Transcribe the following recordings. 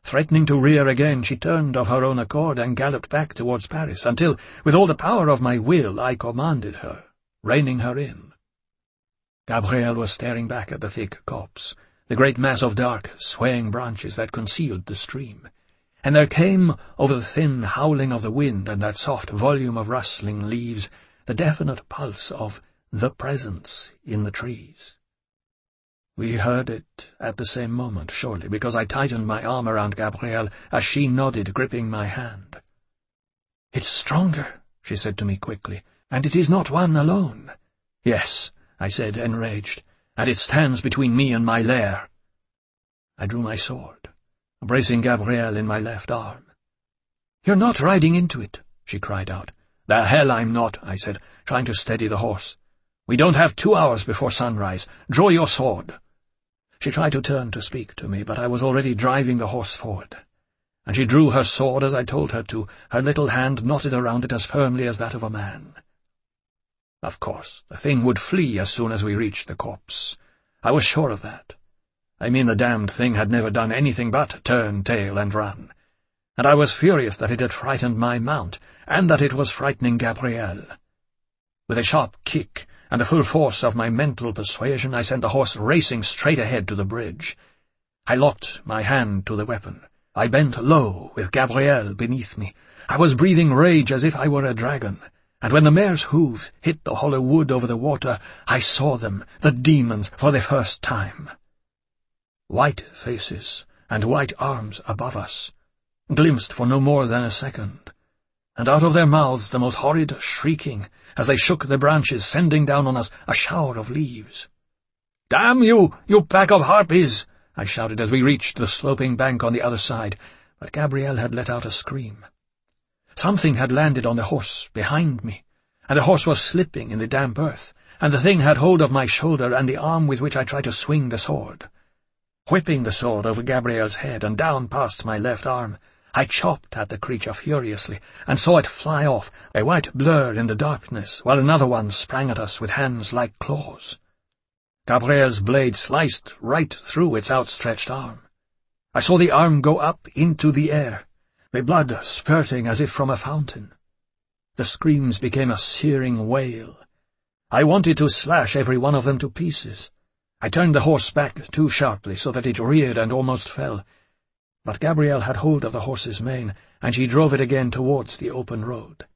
Threatening to rear again, she turned of her own accord and galloped back towards Paris, until, with all the power of my will, I commanded her, reining her in. Gabrielle was staring back at the thick copse, the great mass of dark, swaying branches that concealed the stream, and there came, over the thin howling of the wind and that soft volume of rustling leaves, the definite pulse of the presence in the trees. We heard it at the same moment, surely, because I tightened my arm around Gabrielle as she nodded, gripping my hand. "It's stronger," she said to me quickly, "and it is not one alone." "Yes," I said, enraged, "and it stands between me and my lair." I drew my sword, bracing Gabrielle in my left arm. "You're not riding into it," she cried out. "The hell I'm not," I said, trying to steady the horse. "We don't have 2 hours before sunrise. Draw your sword." She tried to turn to speak to me, but I was already driving the horse forward, and she drew her sword as I told her to, her little hand knotted around it as firmly as that of a man. Of course, the thing would flee as soon as we reached the copse. I was sure of that. I mean, the damned thing had never done anything but turn tail and run, and I was furious that it had frightened my mount, and that it was frightening Gabrielle. With a sharp kick, and the full force of my mental persuasion, I sent the horse racing straight ahead to the bridge. I locked my hand to the weapon. I bent low, with Gabrielle beneath me. I was breathing rage as if I were a dragon, and when the mare's hooves hit the hollow wood over the water, I saw them, the demons, for the first time. White faces and white arms above us, glimpsed for no more than a second, and out of their mouths the most horrid shrieking as they shook the branches, sending down on us a shower of leaves. "Damn you, you pack of harpies!" I shouted as we reached the sloping bank on the other side, but Gabrielle had let out a scream. Something had landed on the horse behind me, and the horse was slipping in the damp earth, and the thing had hold of my shoulder and the arm with which I tried to swing the sword. Whipping the sword over Gabrielle's head and down past my left arm, I chopped at the creature furiously, and saw it fly off, a white blur in the darkness, while another one sprang at us with hands like claws. Gabrielle's blade sliced right through its outstretched arm. I saw the arm go up into the air, the blood spurting as if from a fountain. The screams became a searing wail. I wanted to slash every one of them to pieces. I turned the horse back too sharply so that it reared and almost fell, but Gabrielle had hold of the horse's mane, and she drove it again towards the open road.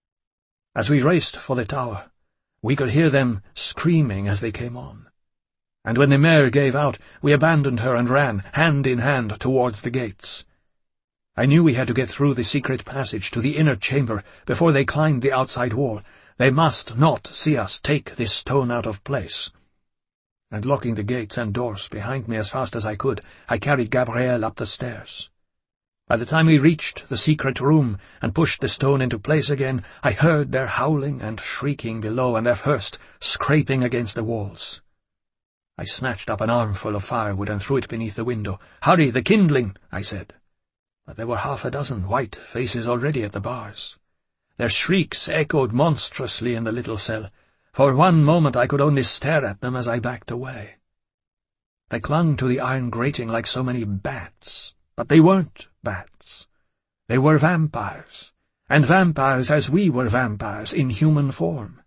As we raced for the tower, we could hear them screaming as they came on, and when the mare gave out, we abandoned her and ran, hand in hand, towards the gates. I knew we had to get through the secret passage to the inner chamber before they climbed the outside wall. They must not see us take this stone out of place. And locking the gates and doors behind me as fast as I could, I carried Gabrielle up the stairs. By the time we reached the secret room and pushed the stone into place again, I heard their howling and shrieking below, and their first scraping against the walls. I snatched up an armful of firewood and threw it beneath the window. "Hurry, the kindling," I said. But there were 6 white faces already at the bars. Their shrieks echoed monstrously in the little cell. For one moment I could only stare at them as I backed away. They clung to the iron grating like so many bats, but they weren't bats. They were vampires, and vampires as we were vampires in human form.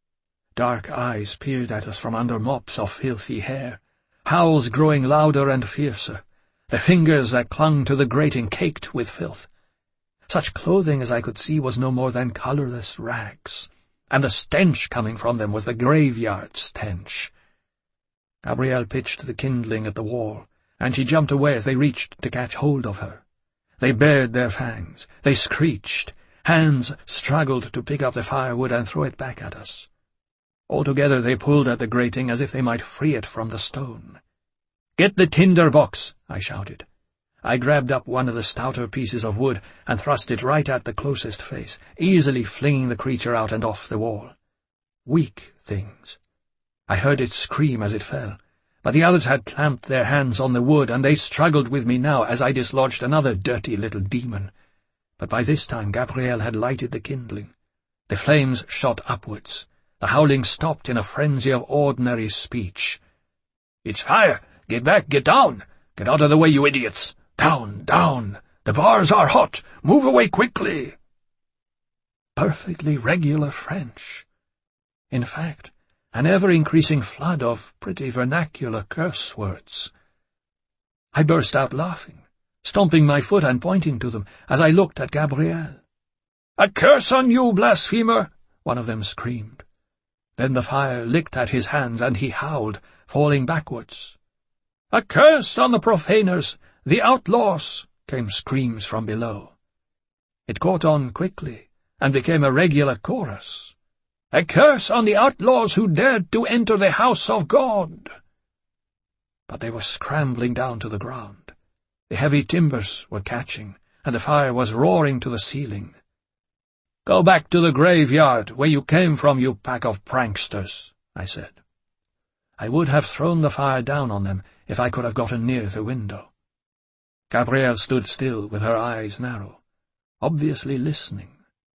Dark eyes peered at us from under mops of filthy hair, howls growing louder and fiercer, the fingers that clung to the grating caked with filth. Such clothing as I could see was no more than colourless rags, and the stench coming from them was the graveyard stench. Gabrielle pitched the kindling at the wall, and she jumped away as they reached to catch hold of her. They bared their fangs, they screeched, hands struggled to pick up the firewood and throw it back at us. Altogether they pulled at the grating as if they might free it from the stone. "Get the tinder box," I shouted. I grabbed up one of the stouter pieces of wood and thrust it right at the closest face, easily flinging the creature out and off the wall. Weak things. I heard it scream as it fell, but the others had clamped their hands on the wood, and they struggled with me now as I dislodged another dirty little demon. But by this time Gabrielle had lighted the kindling. The flames shot upwards. The howling stopped in a frenzy of ordinary speech. "It's fire! Get back! Get down! Get out of the way, you idiots! Down! Down! The bars are hot! Move away quickly! Perfectly regular French. In fact, an ever-increasing flood of pretty vernacular curse words. I burst out laughing, stomping my foot and pointing to them as I looked at Gabriel. "A curse on you, blasphemer!" one of them screamed. Then the fire licked at his hands and he howled, falling backwards. "A curse on the profaners, the outlaws!" came screams from below. It caught on quickly and became a regular chorus. "A curse on the outlaws who dared to enter the house of God!" But they were scrambling down to the ground. The heavy timbers were catching, and the fire was roaring to the ceiling. "Go back to the graveyard, where you came from, you pack of pranksters," I said. I would have thrown the fire down on them if I could have gotten near the window. Gabrielle stood still with her eyes narrow, obviously listening.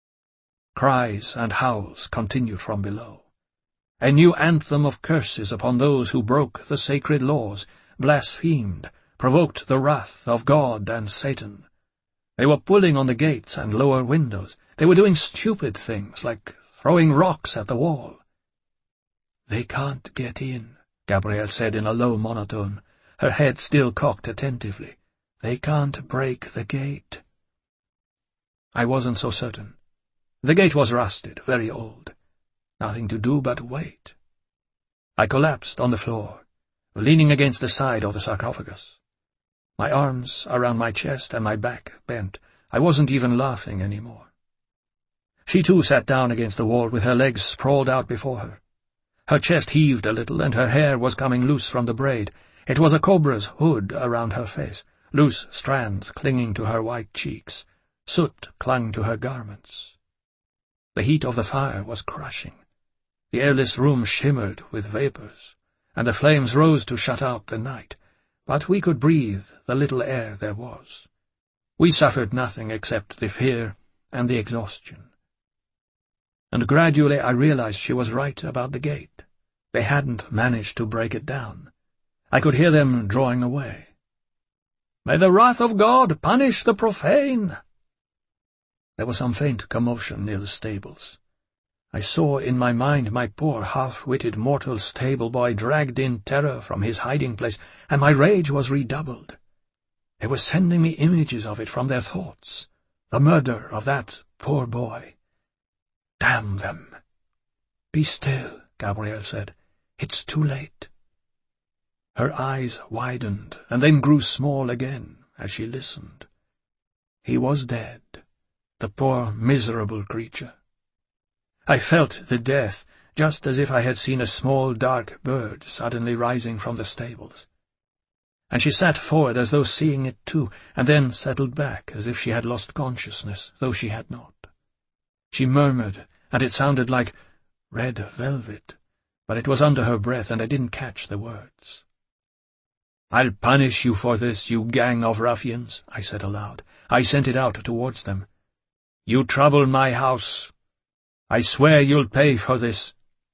Cries and howls continued from below. A new anthem of curses upon those who broke the sacred laws, blasphemed, provoked the wrath of God and Satan. They were pulling on the gates and lower windows. They were doing stupid things, like throwing rocks at the wall. "They can't get in," Gabrielle said in a low monotone, her head still cocked attentively. "They can't break the gate." I wasn't so certain. The gate was rusted, very old. Nothing to do but wait. I collapsed on the floor, leaning against the side of the sarcophagus. My arms around my chest and my back bent. I wasn't even laughing anymore. She too sat down against the wall with her legs sprawled out before her. Her chest heaved a little and her hair was coming loose from the braid. It was a cobra's hood around her face, loose strands clinging to her white cheeks. Soot clung to her garments. The heat of the fire was crushing. The airless room shimmered with vapors, and the flames rose to shut out the night, but we could breathe the little air there was. We suffered nothing except the fear and the exhaustion. And gradually I realized she was right about the gate. They hadn't managed to break it down. I could hear them drawing away. "May the wrath of God punish the profane!" There was some faint commotion near the stables. I saw in my mind my poor half-witted mortal stable-boy dragged in terror from his hiding-place, and my rage was redoubled. They were sending me images of it from their thoughts. The murder of that poor boy. Damn them! "Be still," Gabrielle said. "It's too late." Her eyes widened and then grew small again as she listened. He was dead, the poor miserable creature. I felt the death, just as if I had seen a small dark bird suddenly rising from the stables. And she sat forward as though seeing it too, and then settled back as if she had lost consciousness, though she had not. She murmured, and it sounded like red velvet, but it was under her breath, and I didn't catch the words. "I'll punish you for this, you gang of ruffians," I said aloud. I sent it out towards them. "You trouble my house. I swear you'll pay for this."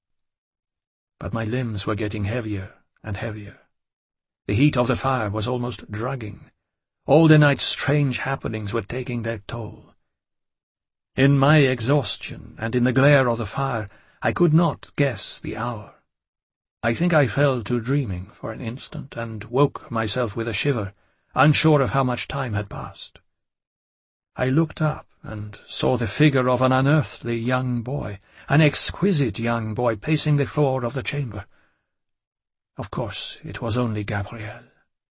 But my limbs were getting heavier and heavier. The heat of the fire was almost drugging. All the night's strange happenings were taking their toll. In my exhaustion and in the glare of the fire, I could not guess the hour. I think I fell to dreaming for an instant and woke myself with a shiver, unsure of how much time had passed. I looked up and saw the figure of an unearthly young boy, an exquisite young boy, pacing the floor of the chamber. Of course, it was only Gabrielle.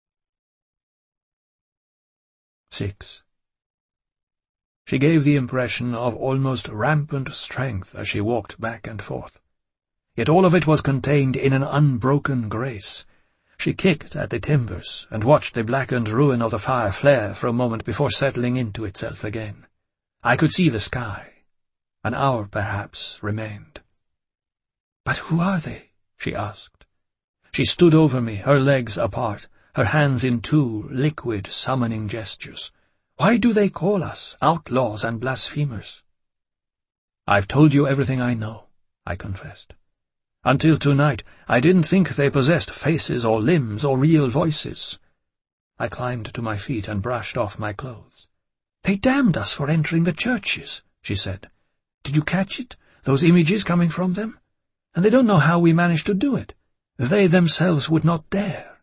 6. She gave the impression of almost rampant strength as she walked back and forth. Yet all of it was contained in an unbroken grace. She kicked at the timbers and watched the blackened ruin of the fire flare for a moment before settling into itself again. I could see the sky. An hour, perhaps, remained. "But who are they?" she asked. She stood over me, her legs apart, her hands in two liquid, summoning gestures. "Why do they call us outlaws and blasphemers?" "I've told you everything I know," I confessed. "Until tonight, I didn't think they possessed faces or limbs or real voices. I climbed to my feet and brushed off my clothes. "They damned us for entering the churches," she said. "Did you catch it? Those images coming from them? And they don't know how we managed to do it. They themselves would not dare."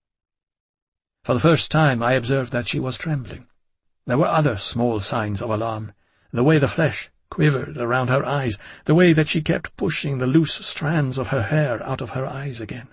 For the first time I observed that she was trembling. There were other small signs of alarm, the way the flesh quivered around her eyes, the way that she kept pushing the loose strands of her hair out of her eyes again.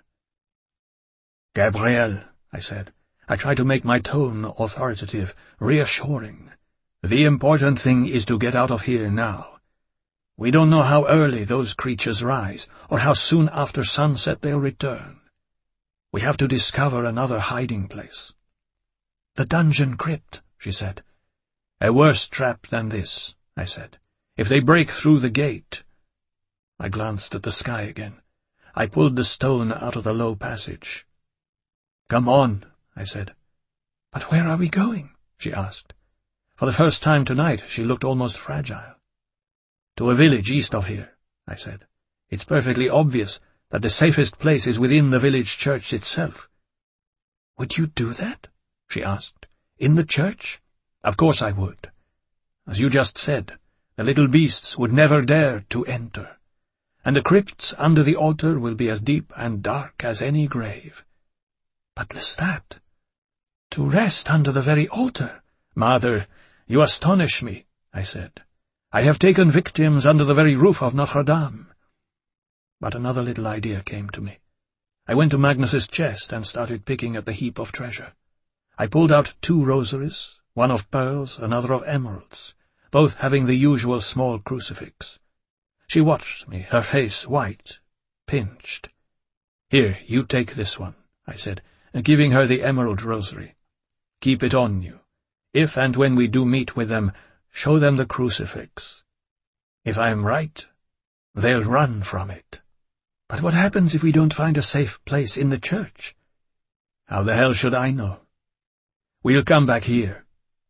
"Gabrielle," I said. I tried to make my tone authoritative, reassuring. "The important thing is to get out of here now. We don't know how early those creatures rise, or how soon after sunset they'll return. We have to discover another hiding place." "The dungeon crypt," she said. "A worse trap than this," I said. "If they break through the gate—" I glanced at the sky again. I pulled the stone out of the low passage. "Come on," I said. "But where are we going?" she asked. For the first time tonight she looked almost fragile. "To a village east of here," I said. "It's perfectly obvious that the safest place is within the village church itself." "Would you do that?" she asked. "In the church?" "Of course I would. As you just said, the little beasts would never dare to enter, and the crypts under the altar will be as deep and dark as any grave." "But Lestat, to rest under the very altar—" "Mother, you astonish me," I said. "I have taken victims under the very roof of Notre Dame." But another little idea came to me. I went to Magnus's chest and started picking at the heap of treasure. I pulled out 2 rosaries, one of pearls, another of emeralds, both having the usual small crucifix. She watched me, her face white, pinched. "Here, you take this one," I said, giving her the emerald rosary. "Keep it on you. If and when we do meet with them, show them the crucifix. If I am right, they'll run from it." "But what happens if we don't find a safe place in the church?" "How the hell should I know? We'll come back here."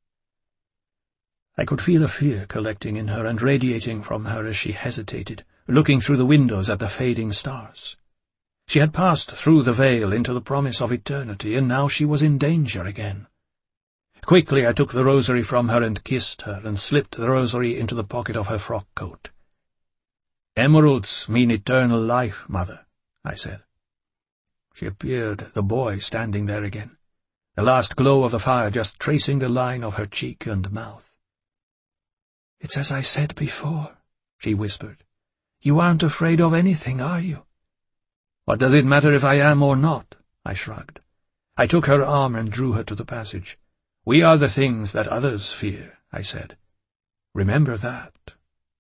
I could feel a fear collecting in her and radiating from her as she hesitated, looking through the windows at the fading stars. She had passed through the veil into the promise of eternity, and now she was in danger again. Quickly I took the rosary from her and kissed her, and slipped the rosary into the pocket of her frock coat. "Emeralds mean eternal life, Mother," I said. She appeared, the boy standing there again, the last glow of the fire just tracing the line of her cheek and mouth. "It's as I said before," she whispered. "You aren't afraid of anything, are you?" "What does it matter if I am or not?" I shrugged. I took her arm and drew her to the passage. "We are the things that others fear," I said. "Remember that."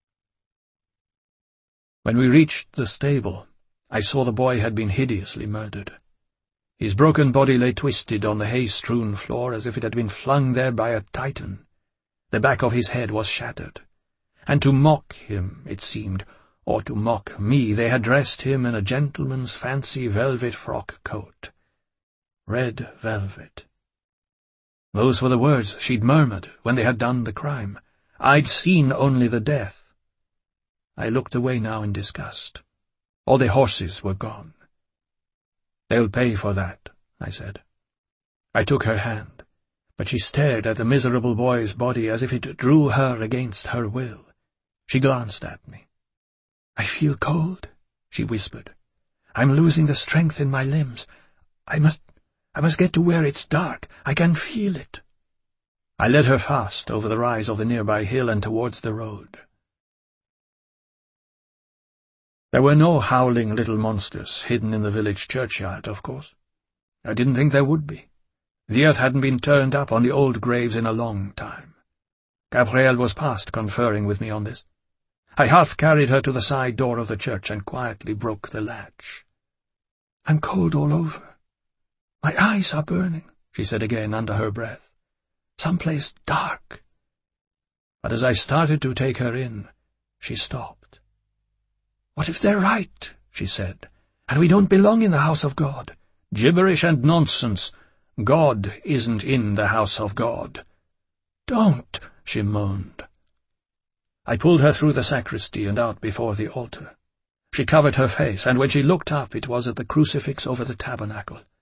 When we reached the stable, I saw the boy had been hideously murdered. His broken body lay twisted on the hay-strewn floor as if it had been flung there by a Titan. The back of his head was shattered. And to mock him, it seemed, or to mock me, they had dressed him in a gentleman's fancy velvet frock coat. Red velvet. Those were the words she'd murmured when they had done the crime. I'd seen only the death. I looked away now in disgust. All the horses were gone. "They'll pay for that," I said. I took her hand, but she stared at the miserable boy's body as if it drew her against her will. She glanced at me. "I feel cold," she whispered. "I'm losing the strength in my limbs. I must get to where it's dark. I can feel it." I led her fast over the rise of the nearby hill and towards the road. There were no howling little monsters hidden in the village churchyard, of course. I didn't think there would be. The earth hadn't been turned up on the old graves in a long time. Gabrielle was past conferring with me on this. I half carried her to the side door of the church and quietly broke the latch. "I'm cold all over. My eyes are burning," she said again under her breath. "Someplace dark." But as I started to take her in, she stopped. "What if they're right?" she said, "and we don't belong in the house of God?" "Gibberish and nonsense. God isn't in the house of God." "Don't," she moaned. I pulled her through the sacristy and out before the altar. She covered her face, and when she looked up it was at the crucifix over the tabernacle.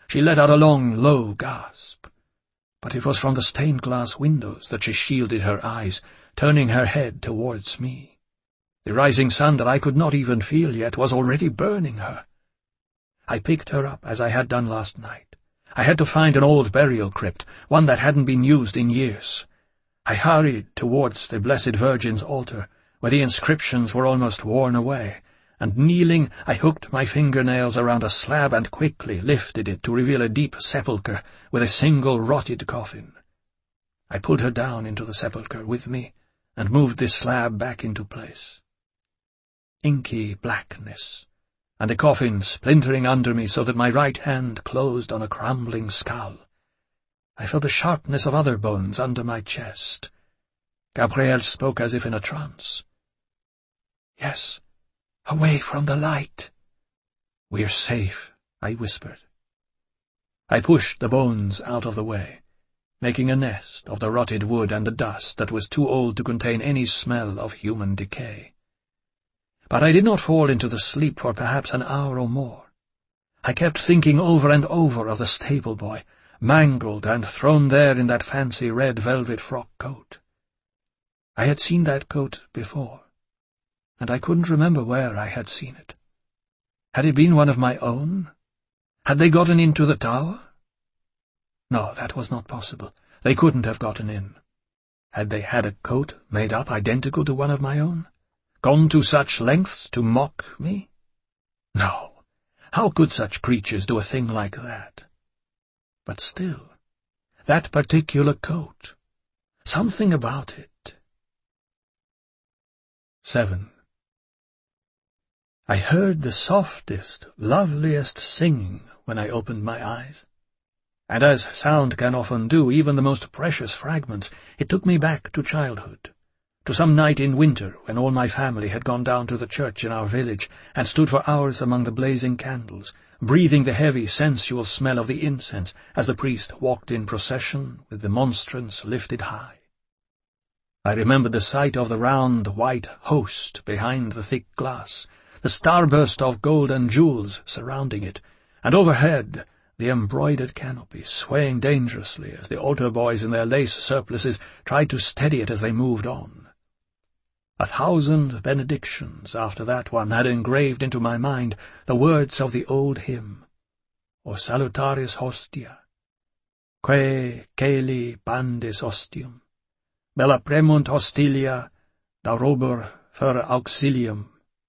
She let out a long, low gasp. But it was from the stained-glass windows that she shielded her eyes, turning her head towards me. The rising sun that I could not even feel yet was already burning her. I picked her up as I had done last night. I had to find an old burial crypt, one that hadn't been used in years. I hurried towards the Blessed Virgin's altar, where the inscriptions were almost worn away, and kneeling, I hooked my fingernails around a slab and quickly lifted it to reveal a deep sepulchre with a single rotted coffin. I pulled her down into the sepulchre with me and moved this slab back into place. Inky blackness, and the coffin splintering under me so that my right hand closed on a crumbling skull. I felt the sharpness of other bones under my chest. Gabrielle spoke as if in a trance. "Yes, away from the light." "We're safe," I whispered. I pushed the bones out of the way, making a nest of the rotted wood and the dust that was too old to contain any smell of human decay. But I did not fall into the sleep for perhaps an hour or more. I kept thinking over and over of the stable boy, mangled and thrown there in that fancy red velvet frock coat. I had seen that coat before, and I couldn't remember where I had seen it. Had it been one of my own? Had they gotten into the tower? No, that was not possible. They couldn't have gotten in. Had they had a coat made up identical to one of my own? Gone to such lengths to mock me? No. How could such creatures do a thing like that? But still, that particular coat, something about it. 7. I heard the softest, loveliest singing when I opened my eyes. And as sound can often do, even the most precious fragments, it took me back to childhood, to some night in winter when all my family had gone down to the church in our village and stood for hours among the blazing candles, breathing the heavy, sensual smell of the incense as the priest walked in procession with the monstrance lifted high. I remembered the sight of the round, white host behind the thick glass, the starburst of gold and jewels surrounding it, and overhead the embroidered canopy swaying dangerously as the altar boys in their lace surplices tried to steady it as they moved on. 1,000 benedictions after that one had engraved into my mind the words of the old hymn, O salutaris hostia, quae celi pandis ostium, bella premunt hostilia, daurobur fer auxilium.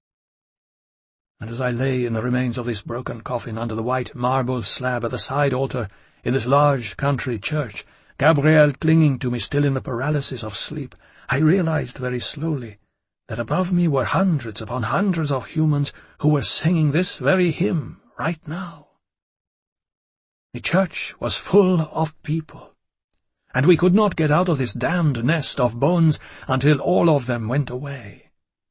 And as I lay in the remains of this broken coffin under the white marble slab at the side altar in this large country church, Gabrielle clinging to me still in the paralysis of sleep, I realized very slowly that above me were hundreds upon hundreds of humans who were singing this very hymn right now. The church was full of people, and we could not get out of this damned nest of bones until all of them went away.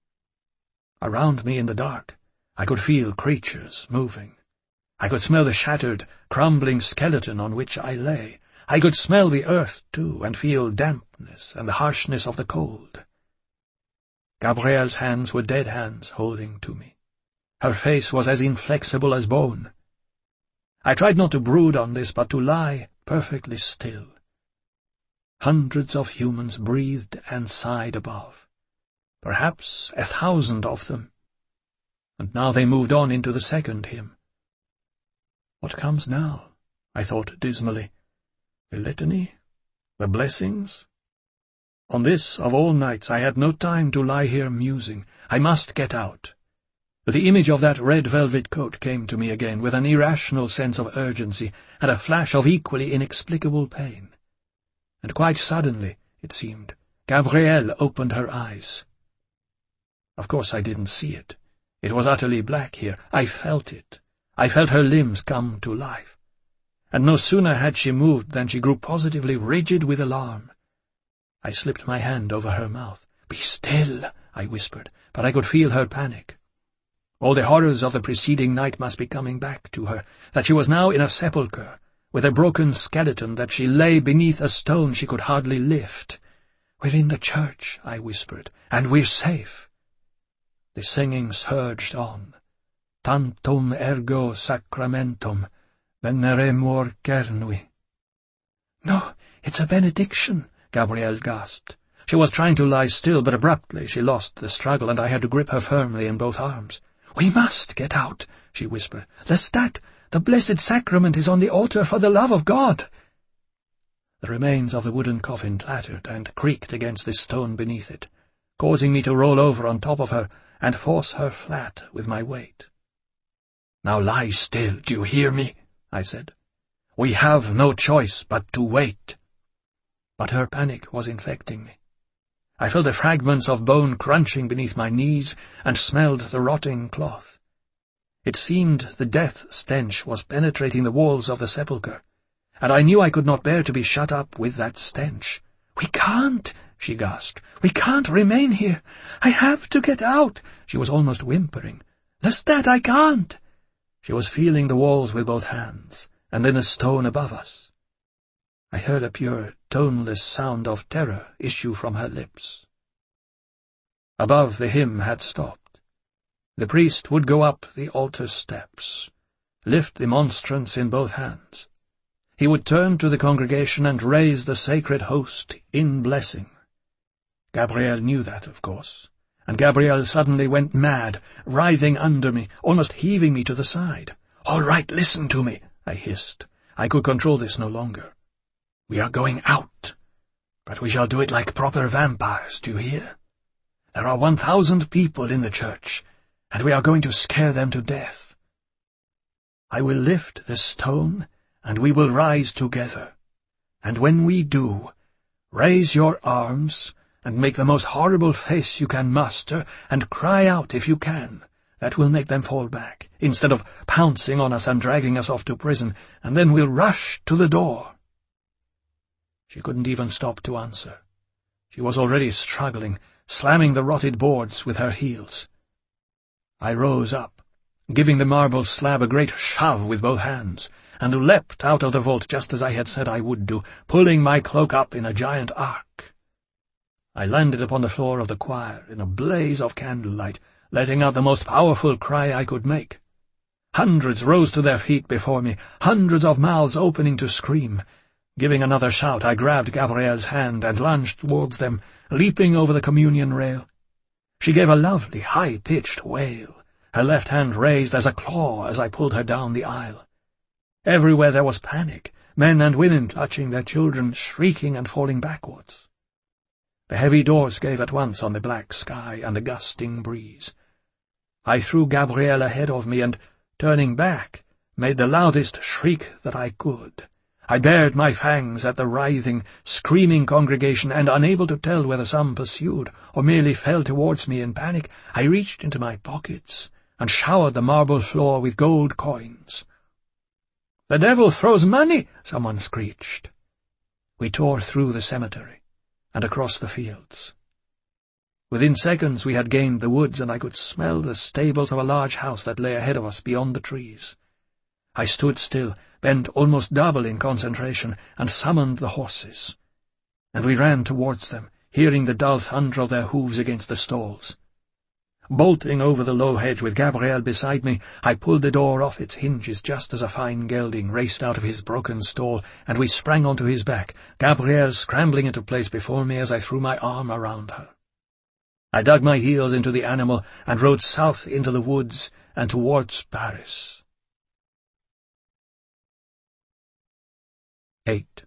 Around me in the dark, I could feel creatures moving. I could smell the shattered, crumbling skeleton on which I lay. I could smell the earth, too, and feel dampness and the harshness of the cold. Gabrielle's hands were dead hands holding to me. Her face was as inflexible as bone. I tried not to brood on this, but to lie perfectly still. Hundreds of humans breathed and sighed above, perhaps 1,000 of them. And now they moved on into the second hymn. What comes now? I thought dismally. The litany? The blessings? On this, of all nights, I had no time to lie here musing. I must get out. But the image of that red velvet coat came to me again with an irrational sense of urgency and a flash of equally inexplicable pain. And quite suddenly, it seemed, Gabrielle opened her eyes. Of course I didn't see it. It was utterly black here. I felt it. I felt her limbs come to life. And no sooner had she moved than she grew positively rigid with alarm. I slipped my hand over her mouth. "Be still," I whispered, but I could feel her panic. All the horrors of the preceding night must be coming back to her, that she was now in a sepulchre, with a broken skeleton, that she lay beneath a stone she could hardly lift. "We're in the church," I whispered, "and we're safe." The singing surged on. Tantum ergo sacramentum, Venere mor cernui. No, it's a benediction, Gabrielle gasped. She was trying to lie still, but abruptly she lost the struggle, and I had to grip her firmly in both arms. "We must get out," she whispered. "Lestat, the blessed sacrament is on the altar, for the love of God." The remains of the wooden coffin clattered and creaked against the stone beneath it, causing me to roll over on top of her and force her flat with my weight. "Now lie still, do you hear me?" I said. "We have no choice but to wait." But her panic was infecting me. I felt the fragments of bone crunching beneath my knees and smelled the rotting cloth. It seemed the death stench was penetrating the walls of the sepulchre, and I knew I could not bear to be shut up with that stench. "We can't," she gasped. "We can't remain here. I have to get out." She was almost whimpering. "Lestat, I can't." She was feeling the walls with both hands, and then the stone above us. I heard a pure, toneless sound of terror issue from her lips. Above, the hymn had stopped. The priest would go up the altar steps, lift the monstrance in both hands. He would turn to the congregation and raise the sacred host in blessing. Gabrielle knew that, of course, and Gabrielle suddenly went mad, writhing under me, almost heaving me to the side. "All right, listen to me," I hissed. I could control this no longer. "We are going out, but we shall do it like proper vampires, do you hear? There are 1,000 people in the church, and we are going to scare them to death. I will lift the stone, and we will rise together. And when we do, raise your arms, and make the most horrible face you can muster, and cry out if you can. That will make them fall back, instead of pouncing on us and dragging us off to prison, and then we'll rush to the door." She couldn't even stop to answer. She was already struggling, slamming the rotted boards with her heels. I rose up, giving the marble slab a great shove with both hands, and leapt out of the vault just as I had said I would do, pulling my cloak up in a giant arc. I landed upon the floor of the choir in a blaze of candlelight, letting out the most powerful cry I could make. Hundreds rose to their feet before me, hundreds of mouths opening to scream. Giving another shout, I grabbed Gabrielle's hand and lunged towards them, leaping over the communion rail. She gave a lovely, high-pitched wail, her left hand raised as a claw as I pulled her down the aisle. Everywhere there was panic, men and women clutching their children, shrieking and falling backwards. The heavy doors gave at once on the black sky and the gusting breeze. I threw Gabrielle ahead of me and, turning back, made the loudest shriek that I could. I bared my fangs at the writhing, screaming congregation, and unable to tell whether some pursued or merely fell towards me in panic, I reached into my pockets and showered the marble floor with gold coins. "The devil throws money!" someone screeched. We tore through the cemetery and across the fields. Within seconds we had gained the woods, and I could smell the stables of a large house that lay ahead of us beyond the trees. I stood still, bent almost double in concentration, and summoned the horses. And we ran towards them, hearing the dull thunder of their hooves against the stalls. Bolting over the low hedge with Gabrielle beside me, I pulled the door off its hinges just as a fine gelding raced out of his broken stall, and we sprang onto his back, Gabrielle scrambling into place before me as I threw my arm around her. I dug my heels into the animal and rode south into the woods and towards Paris. 8.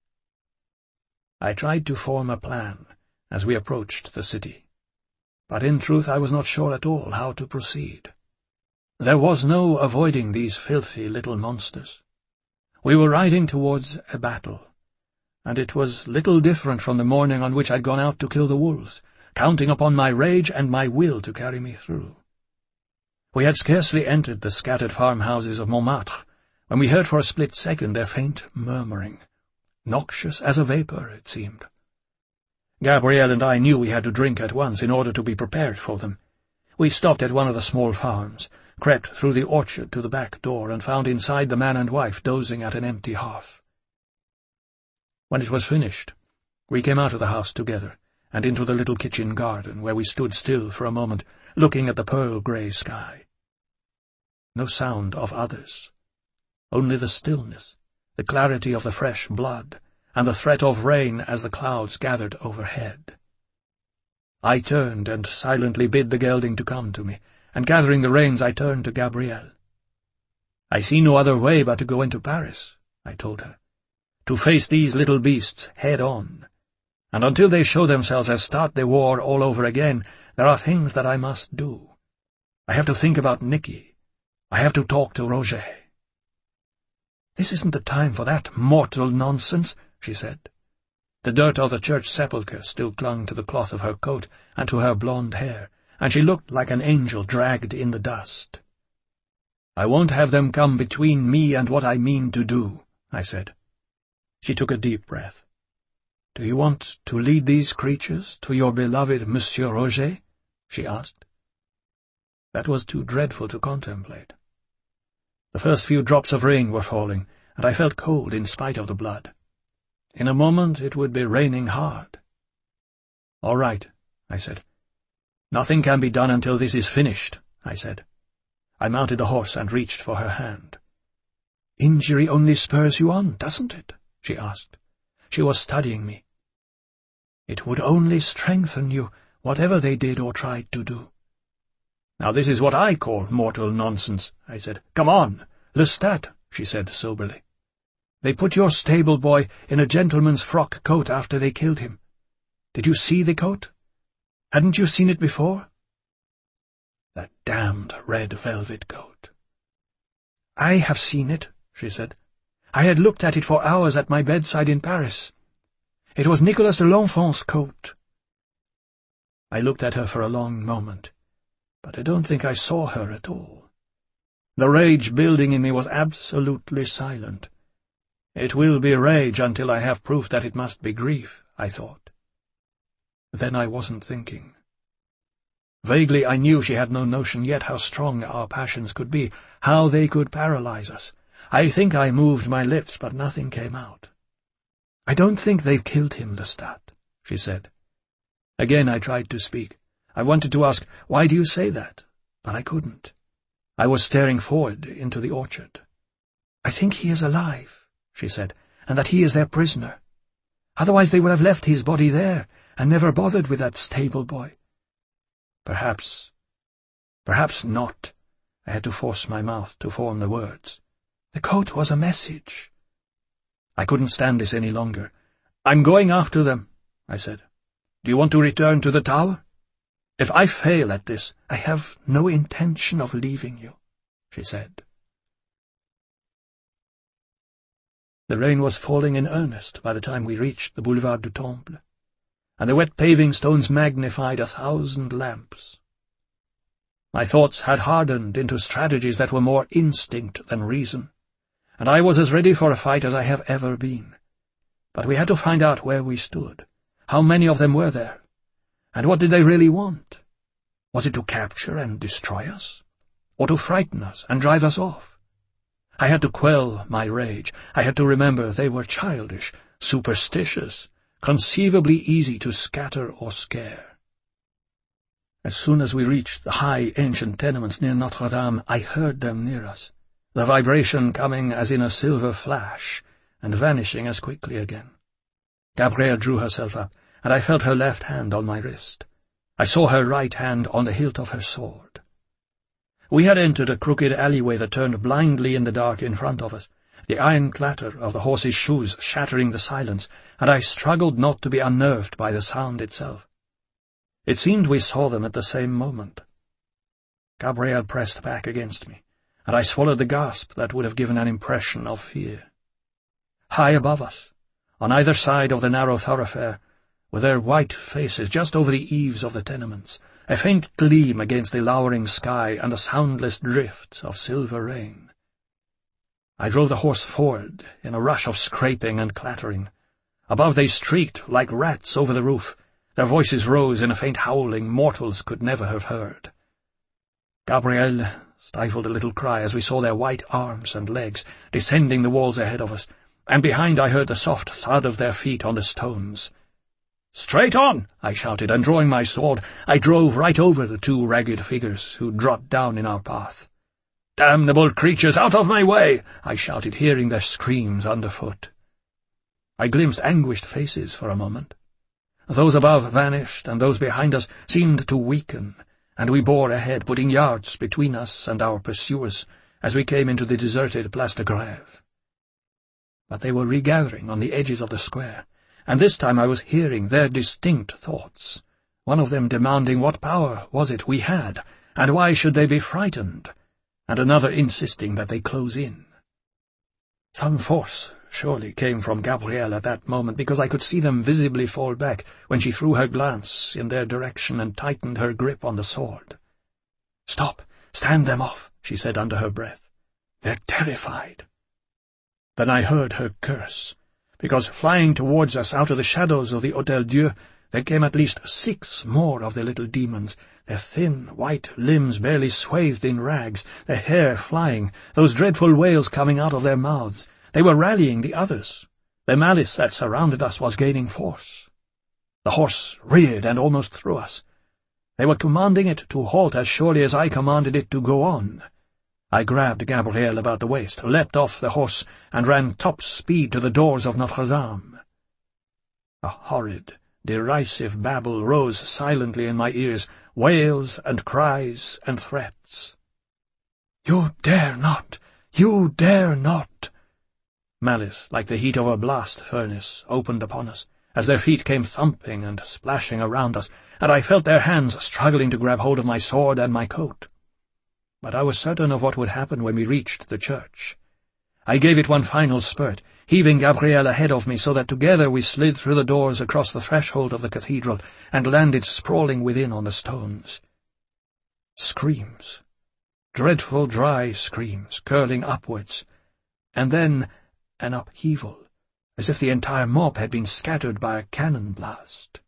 I tried to form a plan as we approached the city, but in truth I was not sure at all how to proceed. There was no avoiding these filthy little monsters. We were riding towards a battle, and it was little different from the morning on which I'd gone out to kill the wolves, counting upon my rage and my will to carry me through. We had scarcely entered the scattered farmhouses of Montmartre when we heard for a split second their faint murmuring, noxious as a vapour, it seemed. Gabrielle and I knew we had to drink at once in order to be prepared for them. We stopped at one of the small farms, crept through the orchard to the back door, and found inside the man and wife dozing at an empty hearth. When it was finished, we came out of the house together, and into the little kitchen garden, where we stood still for a moment, looking at the pearl-grey sky. No sound of others. only the stillness, the clarity of the fresh blood, and the threat of rain as the clouds gathered overhead. I turned and silently bid the gelding to come to me, and gathering the reins I turned to Gabrielle. "I see no other way but to go into Paris," I told her, "to face these little beasts head on. And until they show themselves and start the war all over again, there are things that I must do. I have to think about Nicky. I have to talk to Roger." "This isn't the time for that mortal nonsense," she said. The dirt of the church sepulchre still clung to the cloth of her coat and to her blonde hair, and she looked like an angel dragged in the dust. "I won't have them come between me and what I mean to do," I said. She took a deep breath. "Do you want to lead these creatures to your beloved Monsieur Roger?" she asked. That was too dreadful to contemplate. The first few drops of rain were falling, and I felt cold in spite of the blood. In a moment it would be raining hard. "All right," I said. "Nothing can be done until this is finished," I said. I mounted the horse and reached for her hand. "Injury only spurs you on, doesn't it?" she asked. She was studying me. "It would only strengthen you, whatever they did or tried to do." "Now this is what I call mortal nonsense," I said. "Come on, Lestat," she said soberly. "They put your stable boy in a gentleman's frock coat after they killed him. Did you see the coat? Hadn't you seen it before?" That damned red velvet coat. "I have seen it," she said. "I had looked at it for hours at my bedside in Paris. It was Nicolas de l'Enfant's coat." I looked at her for a long moment, but I don't think I saw her at all. The rage building in me was absolutely silent. It will be rage until I have proof that it must be grief, I thought. Then I wasn't thinking. Vaguely I knew she had no notion yet how strong our passions could be, how they could paralyze us. I think I moved my lips, but nothing came out. "I don't think they've killed him, Lestat," she said. Again I tried to speak. I wanted to ask, "Why do you say that?" But I couldn't. I was staring forward into the orchard. "I think he is alive," she said, "and that he is their prisoner. Otherwise they would have left his body there, and never bothered with that stable boy." Perhaps not. I had to force my mouth to form the words. The coat was a message. I couldn't stand this any longer. "I'm going after them," I said. "Do you want to return to the tower?" "If I fail at this, I have no intention of leaving you," she said. The rain was falling in earnest by the time we reached the Boulevard du Temple, and the wet paving stones magnified 1,000 lamps. My thoughts had hardened into strategies that were more instinct than reason, and I was as ready for a fight as I have ever been. But we had to find out where we stood. How many of them were there? And what did they really want? Was it to capture and destroy us? Or to frighten us and drive us off? I had to quell my rage. I had to remember they were childish, superstitious, conceivably easy to scatter or scare. As soon as we reached the high, ancient tenements near Notre-Dame, I heard them near us, the vibration coming as in a silver flash, and vanishing as quickly again. Gabrielle drew herself up, and I felt her left hand on my wrist. I saw her right hand on the hilt of her sword. We had entered a crooked alleyway that turned blindly in the dark in front of us, the iron clatter of the horses' shoes shattering the silence, and I struggled not to be unnerved by the sound itself. It seemed we saw them at the same moment. Gabrielle pressed back against me, and I swallowed the gasp that would have given an impression of fear. High above us, on either side of the narrow thoroughfare, with their white faces just over the eaves of the tenements, a faint gleam against the lowering sky and the soundless drifts of silver rain. I drove the horse forward in a rush of scraping and clattering. Above they streaked like rats over the roof. Their voices rose in a faint howling mortals could never have heard. Gabrielle stifled a little cry as we saw their white arms and legs descending the walls ahead of us, and behind I heard the soft thud of their feet on the stones. "Straight on!" I shouted, and drawing my sword, I drove right over the two ragged figures who dropped down in our path. "Damnable creatures, out of my way!" I shouted, hearing their screams underfoot. I glimpsed anguished faces for a moment. Those above vanished, and those behind us seemed to weaken, and we bore ahead, putting yards between us and our pursuers as we came into the deserted Place de Grève. But they were regathering on the edges of the square, and this time I was hearing their distinct thoughts, one of them demanding what power was it we had, and why should they be frightened, and another insisting that they close in. Some force surely came from Gabrielle at that moment, because I could see them visibly fall back when she threw her glance in their direction and tightened her grip on the sword. "Stop! Stand them off!" she said under her breath. "They're terrified." Then I heard her curse, because flying towards us out of the shadows of the Hôtel Dieu there came at least 6 more of the little demons, their thin, white limbs barely swathed in rags, their hair flying, those dreadful wails coming out of their mouths. They were rallying the others. The malice that surrounded us was gaining force. The horse reared and almost threw us. They were commanding it to halt as surely as I commanded it to go on. I grabbed Gabrielle about the waist, leapt off the horse, and ran top speed to the doors of Notre-Dame. A horrid, derisive babble rose silently in my ears, wails and cries and threats. "You dare not! You dare not!" Malice, like the heat of a blast furnace, opened upon us, as their feet came thumping and splashing around us, and I felt their hands struggling to grab hold of my sword and my coat. But I was certain of what would happen when we reached the church. I gave it one final spurt, heaving Gabrielle ahead of me so that together we slid through the doors across the threshold of the cathedral and landed sprawling within on the stones. Screams. Dreadful dry screams, curling upwards, and then an upheaval, as if the entire mob had been scattered by a cannon blast.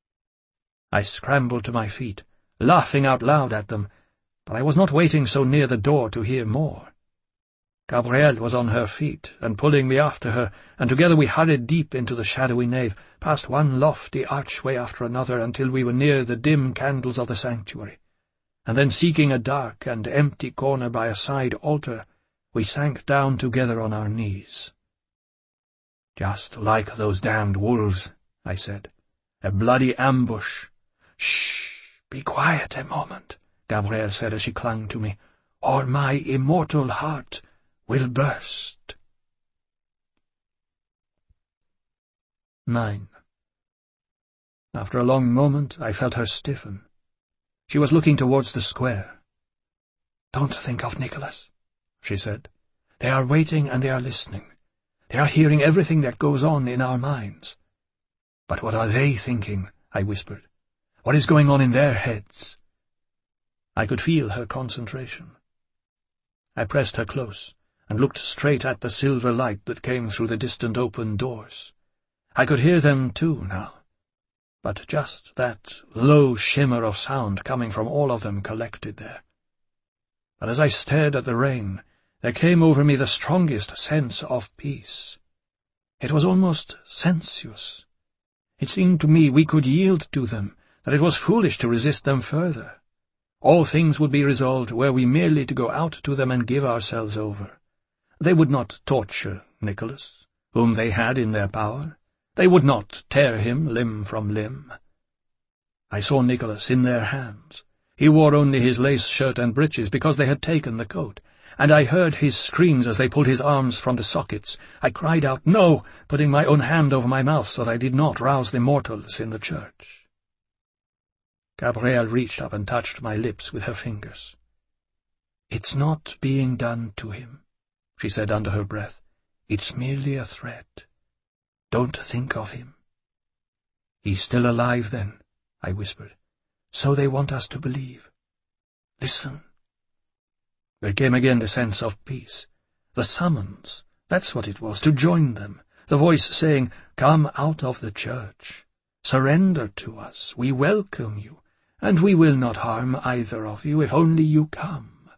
I scrambled to my feet, laughing out loud at them, but I was not waiting so near the door to hear more. Gabrielle was on her feet and pulling me after her, and together we hurried deep into the shadowy nave, past one lofty archway after another until we were near the dim candles of the sanctuary, and then seeking a dark and empty corner by a side altar, we sank down together on our knees. "Just like those damned wolves," I said. "A bloody ambush." "Shh! Be quiet a moment," Gabrielle said as she clung to me, "or my immortal heart will burst." 9. After a long moment I felt her stiffen. She was looking towards the square. "Don't think of Nicholas," she said. "They are waiting and they are listening. They are hearing everything that goes on in our minds." "But what are they thinking?" I whispered. "What is going on in their heads?" I could feel her concentration. I pressed her close and looked straight at the silver light that came through the distant open doors. I could hear them too now, but just that low shimmer of sound coming from all of them collected there. But as I stared at the rain, there came over me the strongest sense of peace. It was almost sensuous. It seemed to me we could yield to them, that it was foolish to resist them further. All things would be resolved were we merely to go out to them and give ourselves over. They would not torture Nicholas, whom they had in their power. They would not tear him limb from limb. I saw Nicholas in their hands. He wore only his lace shirt and breeches because they had taken the coat, and I heard his screams as they pulled his arms from the sockets. I cried out, "No!" putting my own hand over my mouth so that I did not rouse the mortals in the church. Gabrielle reached up and touched my lips with her fingers. "It's not being done to him," she said under her breath. "It's merely a threat. Don't think of him." "He's still alive, then," I whispered. "So they want us to believe. Listen." There came again the sense of peace. The summons, that's what it was, to join them. The voice saying, "Come out of the church. Surrender to us. We welcome you, and we will not harm either of you if only you come."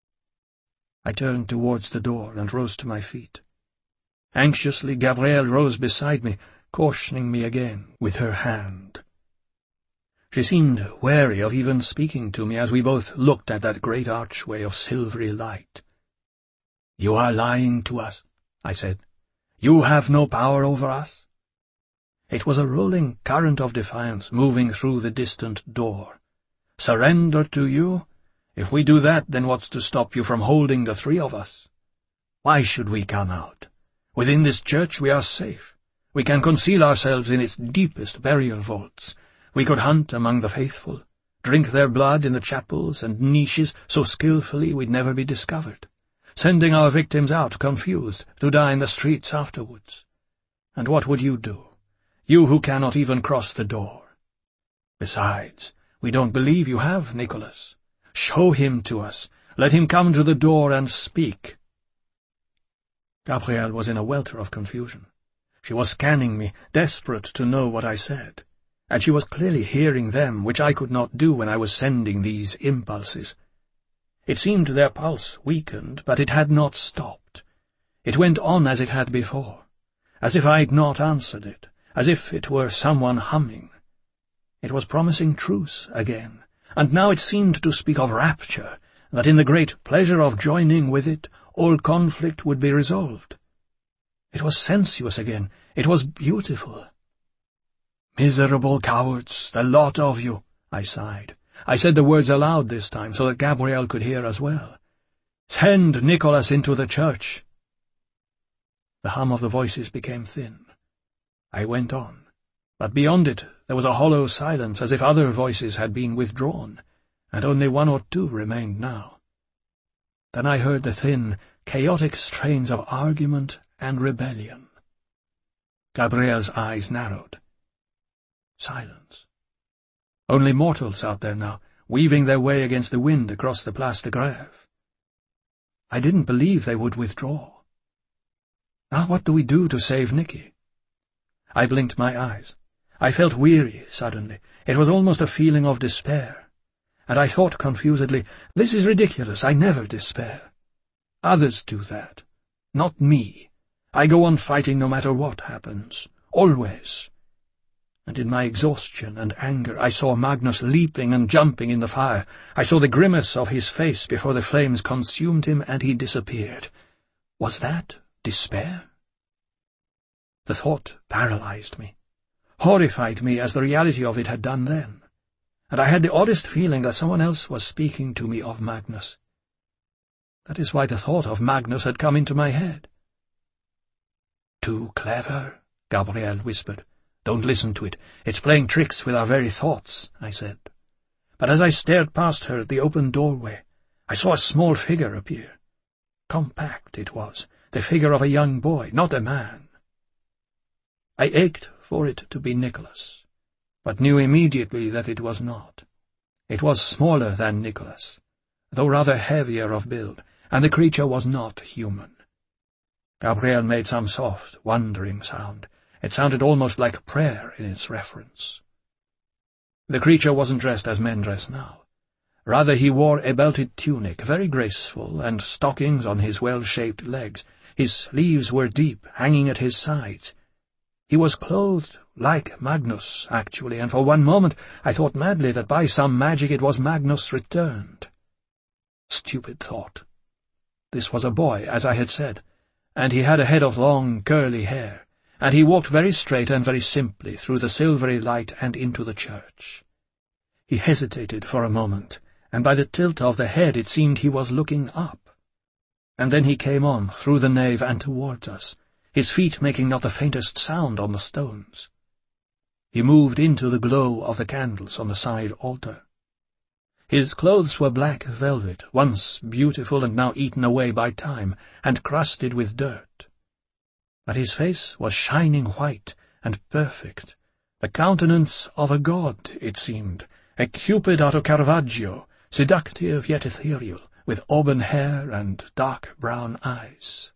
I turned towards the door and rose to my feet. Anxiously, Gabrielle rose beside me, cautioning me again with her hand. She seemed wary of even speaking to me as we both looked at that great archway of silvery light. "You are lying to us," I said. "You have no power over us." It was a rolling current of defiance moving through the distant door. "Surrender to you? If we do that, then what's to stop you from holding the three of us? Why should we come out? Within this church we are safe. We can conceal ourselves in its deepest burial vaults. We could hunt among the faithful, drink their blood in the chapels and niches so skillfully we'd never be discovered, sending our victims out confused to die in the streets afterwards. And what would you do? You who cannot even cross the door. Besides, we don't believe you have Nicholas. Show him to us. Let him come to the door and speak." Gabrielle was in a welter of confusion. She was scanning me, desperate to know what I said, and she was clearly hearing them, which I could not do when I was sending these impulses. It seemed their pulse weakened, but it had not stopped. It went on as it had before, as if I'd not answered it, as if it were someone humming. It was promising truce again, and now it seemed to speak of rapture, that in the great pleasure of joining with it, all conflict would be resolved. It was sensuous again. It was beautiful. "Miserable cowards, the lot of you," I sighed. I said the words aloud this time, so that Gabrielle could hear as well. "Send Nicholas into the church." The hum of the voices became thin. I went on, but beyond it there was a hollow silence, as if other voices had been withdrawn, and only one or two remained now. Then I heard the thin, chaotic strains of argument and rebellion. Gabrielle's eyes narrowed. Silence. Only mortals out there now, weaving their way against the wind across the Place de Grève. I didn't believe they would withdraw. Now what do we do to save Nicky? I blinked my eyes. I felt weary suddenly. It was almost a feeling of despair. And I thought confusedly, this is ridiculous, I never despair. Others do that. Not me. I go on fighting no matter what happens. Always. And in my exhaustion and anger I saw Magnus leaping and jumping in the fire. I saw the grimace of his face before the flames consumed him and he disappeared. Was that despair? The thought paralyzed me, horrified me as the reality of it had done then, and I had the oddest feeling that someone else was speaking to me of Magnus. That is why the thought of Magnus had come into my head. "Too clever," Gabrielle whispered. "Don't listen to it. It's playing tricks with our very thoughts," I said. But as I stared past her at the open doorway, I saw a small figure appear. Compact it was, the figure of a young boy, not a man. I ached for it to be Nicholas, but knew immediately that it was not. It was smaller than Nicholas, though rather heavier of build, and the creature was not human. Gabrielle made some soft, wondering sound. It sounded almost like prayer in its reference. The creature wasn't dressed as men dress now. Rather he wore a belted tunic, very graceful, and stockings on his well-shaped legs. His sleeves were deep, hanging at his sides. He was clothed like Magnus, actually, and for one moment I thought madly that by some magic it was Magnus returned. Stupid thought. This was a boy, as I had said, and he had a head of long, curly hair, and he walked very straight and very simply through the silvery light and into the church. He hesitated for a moment, and by the tilt of the head it seemed he was looking up. And then he came on, through the nave and towards us, his feet making not the faintest sound on the stones. He moved into the glow of the candles on the side altar. His clothes were black velvet, once beautiful and now eaten away by time, and crusted with dirt. But his face was shining white and perfect, the countenance of a god, it seemed, a Cupid out of Caravaggio, seductive yet ethereal, with auburn hair and dark brown eyes.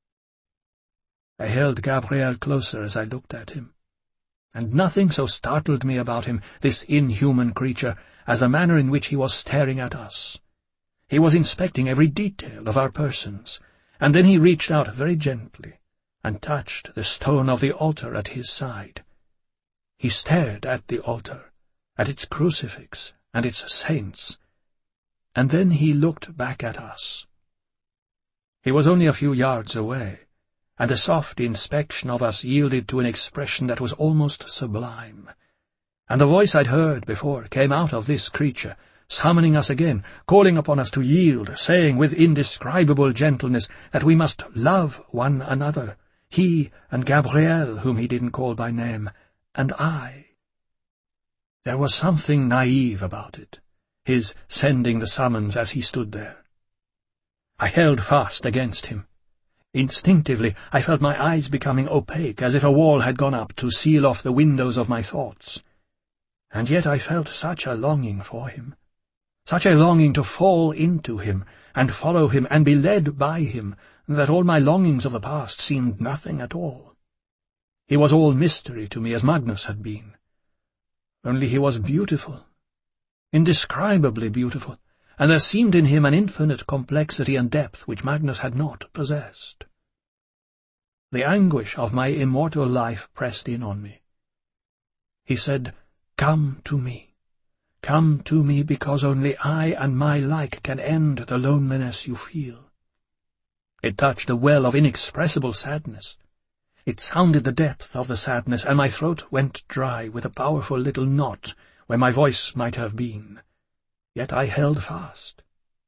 I held Gabrielle closer as I looked at him, and nothing so startled me about him, this inhuman creature, as the manner in which he was staring at us. He was inspecting every detail of our persons, and then he reached out very gently and touched the stone of the altar at his side. He stared at the altar, at its crucifix and its saints, and then he looked back at us. He was only a few yards away, and the soft inspection of us yielded to an expression that was almost sublime. And the voice I'd heard before came out of this creature, summoning us again, calling upon us to yield, saying with indescribable gentleness that we must love one another, he and Gabrielle, whom he didn't call by name, and I. There was something naive about it, his sending the summons as he stood there. I held fast against him. Instinctively, I felt my eyes becoming opaque, as if a wall had gone up to seal off the windows of my thoughts. And yet I felt such a longing for him, such a longing to fall into him, and follow him, and be led by him, that all my longings of the past seemed nothing at all. He was all mystery to me, as Magnus had been. Only he was beautiful, indescribably beautiful, and there seemed in him an infinite complexity and depth which Magnus had not possessed. The anguish of my immortal life pressed in on me. He said, "Come to me. Come to me, because only I and my like can end the loneliness you feel." It touched a well of inexpressible sadness. It sounded the depth of the sadness, and my throat went dry with a powerful little knot where my voice might have been. Yet I held fast.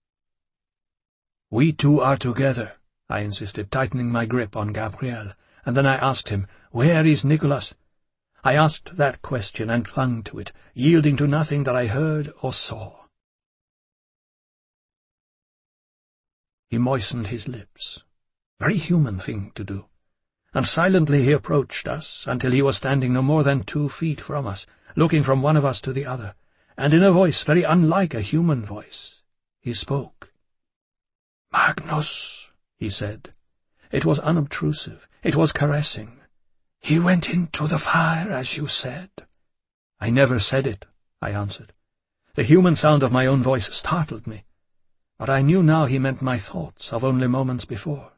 "We two are together," I insisted, tightening my grip on Gabrielle, and then I asked him, "Where is Nicholas?" I asked that question and clung to it, yielding to nothing that I heard or saw. He moistened his lips. Very human thing to do. And silently he approached us until he was standing no more than 2 feet from us, looking from one of us to the other, and in a voice very unlike a human voice, he spoke. "Magnus," he said. It was unobtrusive. It was caressing. "He went into the fire, as you said." "I never said it," I answered. The human sound of my own voice startled me, but I knew now he meant my thoughts of only moments before.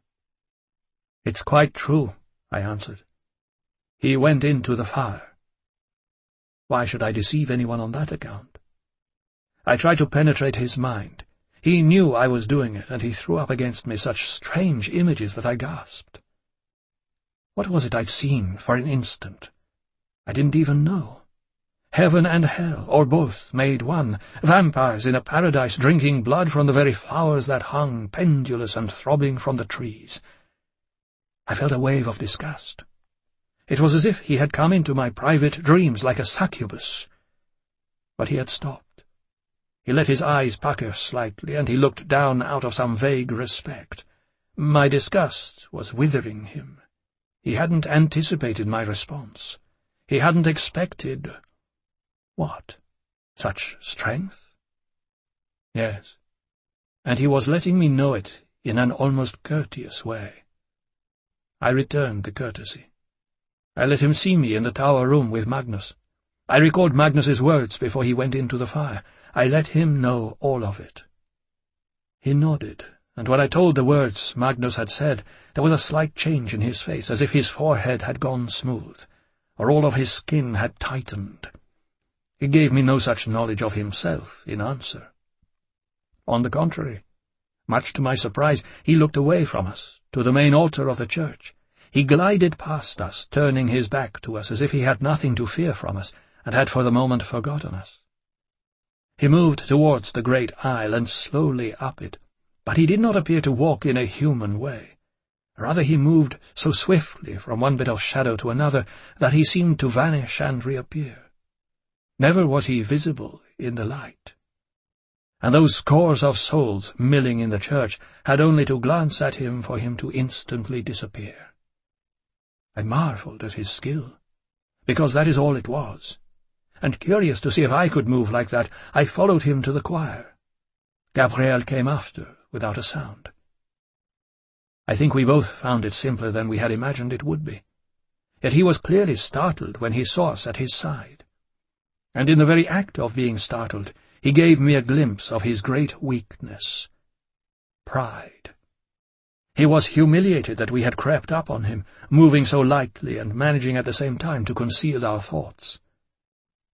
"It's quite true," I answered. "He went into the fire." Why should I deceive anyone on that account? I tried to penetrate his mind. He knew I was doing it, and he threw up against me such strange images that I gasped. What was it I'd seen for an instant? I didn't even know. Heaven and hell, or both, made one, vampires in a paradise drinking blood from the very flowers that hung, pendulous and throbbing from the trees. I felt a wave of disgust. It was as if he had come into my private dreams like a succubus. But he had stopped. He let his eyes pucker slightly, and he looked down out of some vague respect. My disgust was withering him. He hadn't anticipated my response. He hadn't expected— what? Such strength? Yes, and he was letting me know it in an almost courteous way. I returned the courtesy. I let him see me in the tower room with Magnus. I recalled Magnus's words before he went into the fire. I let him know all of it. He nodded, and when I told the words Magnus had said, there was a slight change in his face, as if his forehead had gone smooth, or all of his skin had tightened. He gave me no such knowledge of himself in answer. On the contrary, much to my surprise, he looked away from us, to the main altar of the church. He glided past us, turning his back to us as if he had nothing to fear from us, and had for the moment forgotten us. He moved towards the great aisle and slowly up it, but he did not appear to walk in a human way. Rather he moved so swiftly from one bit of shadow to another that he seemed to vanish and reappear. Never was he visible in the light. And those scores of souls milling in the church had only to glance at him for him to instantly disappear. I marveled at his skill, because that is all it was, and curious to see if I could move like that, I followed him to the choir. Gabrielle came after, without a sound. I think we both found it simpler than we had imagined it would be. Yet he was clearly startled when he saw us at his side. And in the very act of being startled, he gave me a glimpse of his great weakness— pride. He was humiliated that we had crept up on him, moving so lightly and managing at the same time to conceal our thoughts.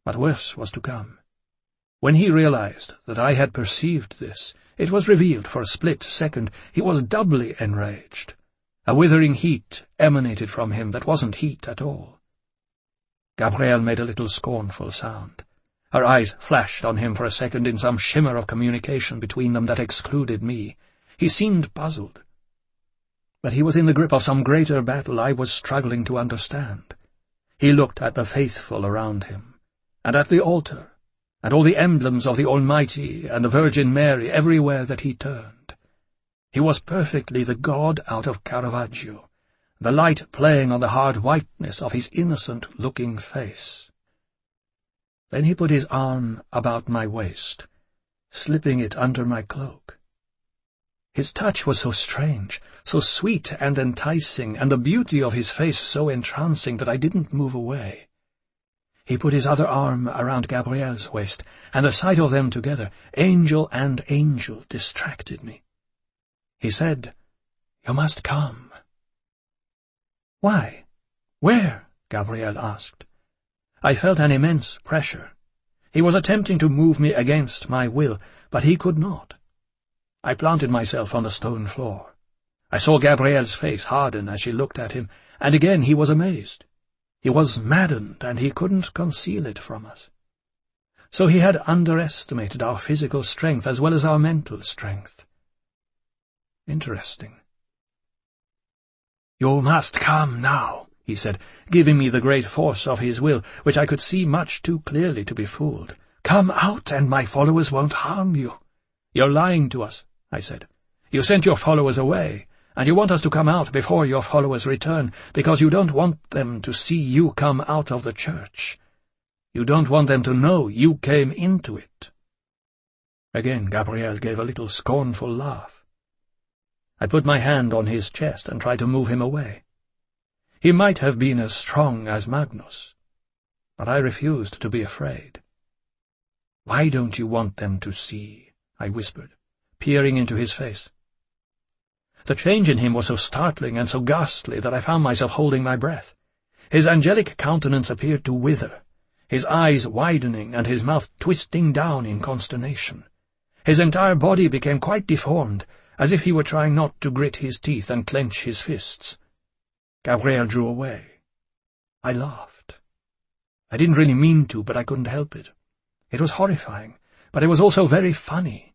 But worse was to come. When he realized that I had perceived this, it was revealed for a split second he was doubly enraged. A withering heat emanated from him that wasn't heat at all. Gabrielle made a little scornful sound. Her eyes flashed on him for a second in some shimmer of communication between them that excluded me. He seemed puzzled. But he was in the grip of some greater battle I was struggling to understand. He looked at the faithful around him, and at the altar, and all the emblems of the Almighty and the Virgin Mary everywhere that he turned. He was perfectly the God out of Caravaggio, the light playing on the hard whiteness of his innocent-looking face. Then he put his arm about my waist, slipping it under my cloak. His touch was so strange, so sweet and enticing, and the beauty of his face so entrancing that I didn't move away. He put his other arm around Gabrielle's waist, and the sight of them together, angel and angel, distracted me. He said, "You must come." "Why? Where?" Gabrielle asked. I felt an immense pressure. He was attempting to move me against my will, but he could not. I planted myself on the stone floor. I saw Gabrielle's face harden as she looked at him, and again he was amazed. He was maddened, and he couldn't conceal it from us. So he had underestimated our physical strength as well as our mental strength. Interesting. "You must come now," he said, giving me the great force of his will, which I could see much too clearly to be fooled. "Come out, and my followers won't harm you." "You're lying to us," I said. "You sent your followers away, and you want us to come out before your followers return, because you don't want them to see you come out of the church. You don't want them to know you came into it." Again Gabrielle gave a little scornful laugh. I put my hand on his chest and tried to move him away. He might have been as strong as Magnus, but I refused to be afraid. "Why don't you want them to see?" I whispered, peering into his face. The change in him was so startling and so ghastly that I found myself holding my breath. His angelic countenance appeared to wither, his eyes widening and his mouth twisting down in consternation. His entire body became quite deformed, as if he were trying not to grit his teeth and clench his fists. Gabrielle drew away. I laughed. I didn't really mean to, but I couldn't help it. It was horrifying, but it was also very funny.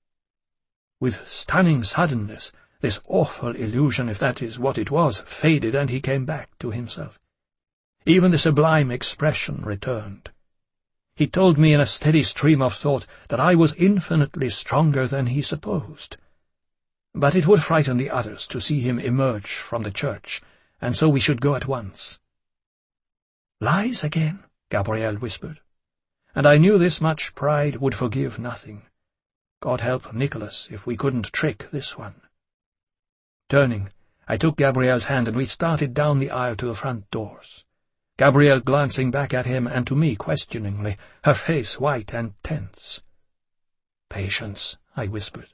With stunning suddenness, this awful illusion, if that is what it was, faded, and he came back to himself. Even the sublime expression returned. He told me in a steady stream of thought that I was infinitely stronger than he supposed. But it would frighten the others to see him emerge from the church, and so we should go at once. "Lies again," Gabrielle whispered, and I knew this much pride would forgive nothing. God help Nicholas if we couldn't trick this one. Turning, I took Gabrielle's hand and we started down the aisle to the front doors. Gabrielle glancing back at him and to me questioningly, her face white and tense. "Patience," I whispered.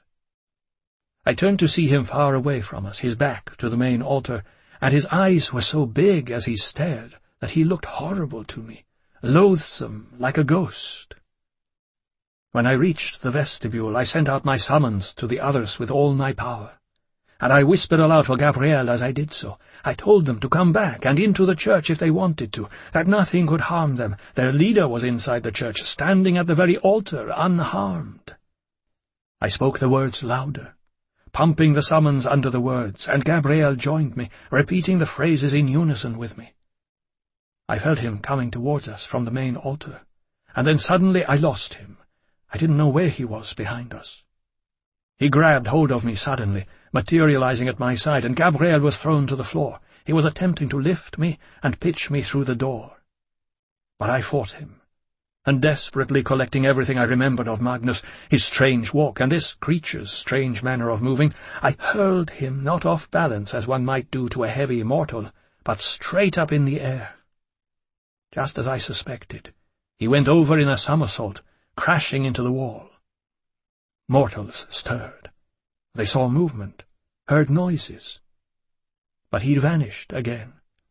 I turned to see him far away from us, his back to the main altar, and his eyes were so big as he stared that he looked horrible to me, loathsome, like a ghost. When I reached the vestibule, I sent out my summons to the others with all my power, and I whispered aloud for Gabrielle as I did so. I told them to come back and into the church if they wanted to, that nothing could harm them. Their leader was inside the church, standing at the very altar, unharmed. I spoke the words louder, pumping the summons under the words, and Gabrielle joined me, repeating the phrases in unison with me. I felt him coming towards us from the main altar, and then suddenly I lost him. I didn't know where he was behind us. He grabbed hold of me suddenly, materializing at my side, and Gabrielle was thrown to the floor. He was attempting to lift me and pitch me through the door. But I fought him, and desperately collecting everything I remembered of Magnus, his strange walk, and this creature's strange manner of moving, I hurled him not off balance as one might do to a heavy mortal, but straight up in the air. Just as I suspected, he went over in a somersault, crashing into the wall. Mortals stirred. They saw movement, heard noises. But he'd vanished again,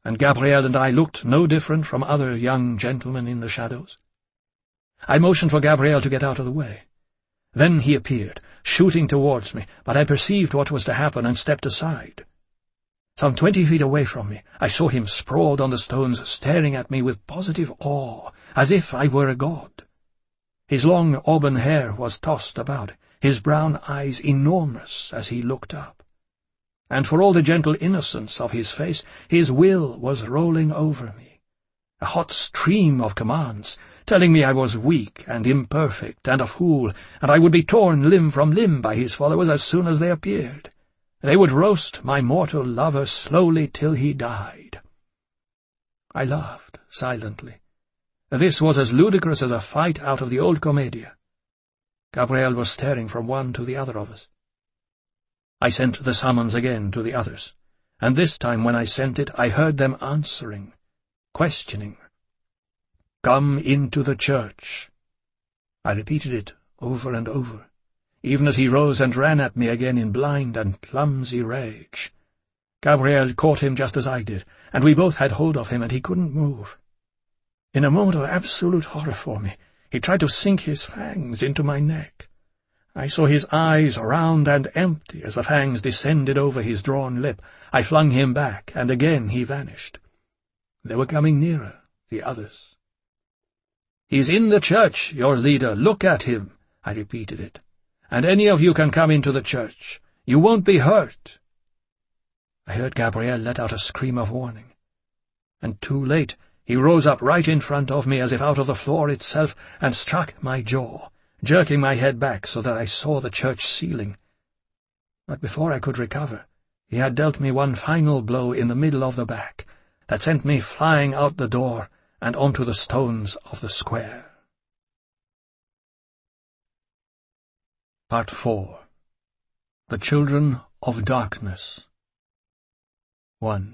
and Gabriel and I looked no different from other young gentlemen in the shadows. I motioned for Gabriel to get out of the way. Then he appeared, shooting towards me, but I perceived what was to happen and stepped aside. Some 20 feet away from me, I saw him sprawled on the stones, staring at me with positive awe, as if I were a god. His long auburn hair was tossed about, his brown eyes enormous as he looked up. And for all the gentle innocence of his face, his will was rolling over me. A hot stream of commands, telling me I was weak and imperfect and a fool, and I would be torn limb from limb by his followers as soon as they appeared. They would roast my mortal lover slowly till he died. I laughed silently. This was as ludicrous as a fight out of the old Commedia. Gabriel was staring from one to the other of us. I sent the summons again to the others, and this time when I sent it I heard them answering, questioning. "Come into the church." I repeated it over and over, even as he rose and ran at me again in blind and clumsy rage. Gabriel caught him just as I did, and we both had hold of him, and he couldn't move. In a moment of absolute horror for me, he tried to sink his fangs into my neck. I saw his eyes round and empty as the fangs descended over his drawn lip. I flung him back, and again he vanished. They were coming nearer, the others. "He's in the church, your leader. Look at him," I repeated it. "And any of you can come into the church. You won't be hurt." I heard Gabriel let out a scream of warning. And too late, he rose up right in front of me as if out of the floor itself and struck my jaw, jerking my head back so that I saw the church ceiling. But before I could recover, he had dealt me one final blow in the middle of the back that sent me flying out the door and onto the stones of the square. Part 4. The Children of Darkness. 1.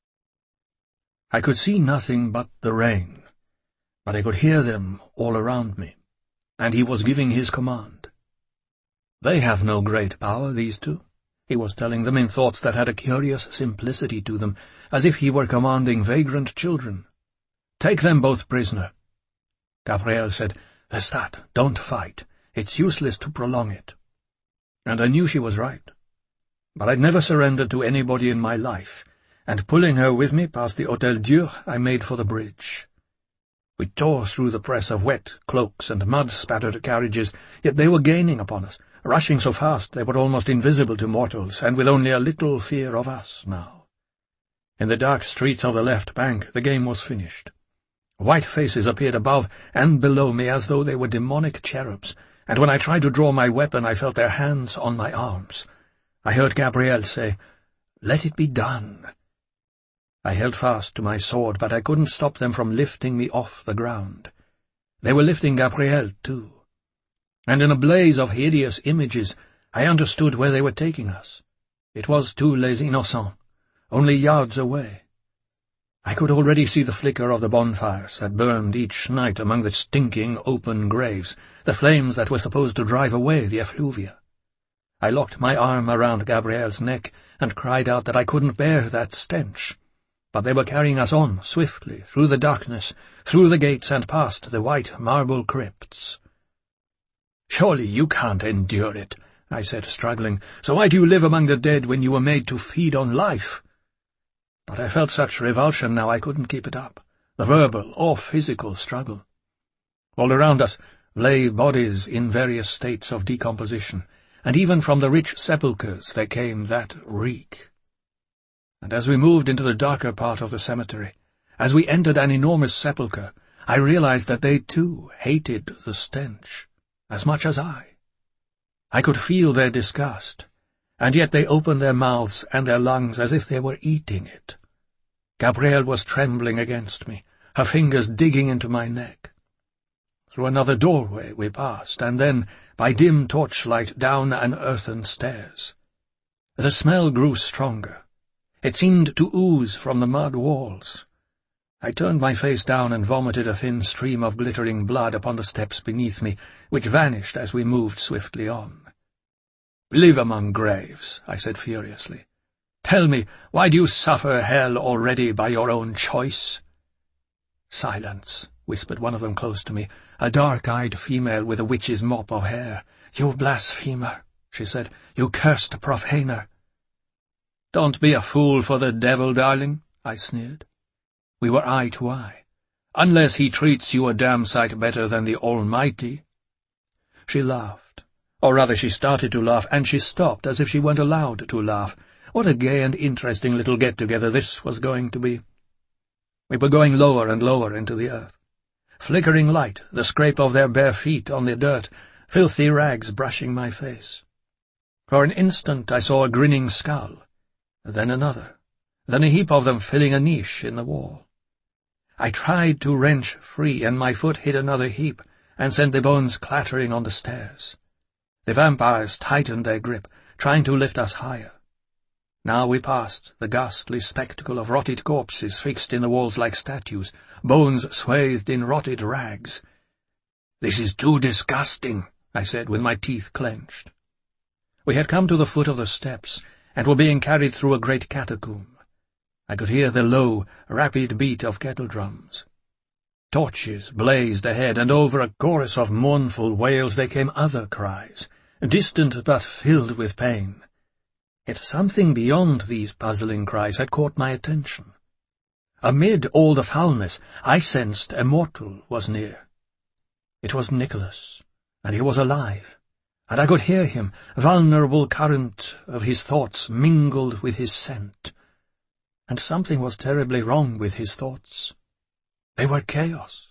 I could see nothing but the rain, but I could hear them all around me, and he was giving his command. "They have no great power, these two," he was telling them in thoughts that had a curious simplicity to them, as if he were commanding vagrant children. "Take them both prisoner." Gabriel said, "Lestat, don't fight. It's useless to prolong it." And I knew she was right. But I'd never surrendered to anybody in my life, and pulling her with me past the Hôtel Dieu, I made for the bridge. We tore through the press of wet cloaks and mud-spattered carriages, yet they were gaining upon us, rushing so fast they were almost invisible to mortals, and with only a little fear of us now. In the dark streets of the left bank the game was finished. White faces appeared above and below me as though they were demonic cherubs, and when I tried to draw my weapon I felt their hands on my arms. I heard Gabriel say, "Let it be done." I held fast to my sword, but I couldn't stop them from lifting me off the ground. They were lifting Gabriel, too. And in a blaze of hideous images, I understood where they were taking us. It was to Les Innocents, only yards away. I could already see the flicker of the bonfires that burned each night among the stinking open graves, the flames that were supposed to drive away the effluvia. I locked my arm around Gabriel's neck and cried out that I couldn't bear that stench. But they were carrying us on, swiftly, through the darkness, through the gates and past the white marble crypts. "Surely you can't endure it," I said, struggling. "So why do you live among the dead when you were made to feed on life?" But I felt such revulsion now I couldn't keep it up, the verbal or physical struggle. All around us lay bodies in various states of decomposition, and even from the rich sepulchres there came that reek. And as we moved into the darker part of the cemetery, as we entered an enormous sepulchre, I realized that they too hated the stench, as much as I. I could feel their disgust, and yet they opened their mouths and their lungs as if they were eating it. Gabrielle was trembling against me, her fingers digging into my neck. Through another doorway we passed, and then, by dim torchlight, down an earthen stairs. The smell grew stronger. It seemed to ooze from the mud walls. I turned my face down and vomited a thin stream of glittering blood upon the steps beneath me, which vanished as we moved swiftly on. "Live among graves," I said furiously. Tell me, why do you suffer hell already by your own choice?" "Silence," whispered one of them close to me, a dark-eyed female with a witch's mop of hair. "You blasphemer," she said. "You cursed profaner." "Don't be a fool for the devil, darling," I sneered. We were eye to eye. "Unless he treats you a damn sight better than the Almighty." She laughed. Or rather, she started to laugh, and she stopped as if she weren't allowed to laugh. What a gay and interesting little get-together this was going to be. We were going lower and lower into the earth. Flickering light, the scrape of their bare feet on the dirt, filthy rags brushing my face. For an instant I saw a grinning skull, then another, then a heap of them filling a niche in the wall. I tried to wrench free, and my foot hit another heap and sent the bones clattering on the stairs. The vampires tightened their grip, trying to lift us higher. Now we passed the ghastly spectacle of rotted corpses fixed in the walls like statues, bones swathed in rotted rags. "This is too disgusting," I said, with my teeth clenched. We had come to the foot of the steps, and were being carried through a great catacomb. I could hear the low, rapid beat of kettle-drums. Torches blazed ahead, and over a chorus of mournful wails there came other cries, distant but filled with pain. Yet something beyond these puzzling cries had caught my attention. Amid all the foulness, I sensed a mortal was near. It was Nicholas, and he was alive, and I could hear him, vulnerable current of his thoughts mingled with his scent. And something was terribly wrong with his thoughts. They were chaos.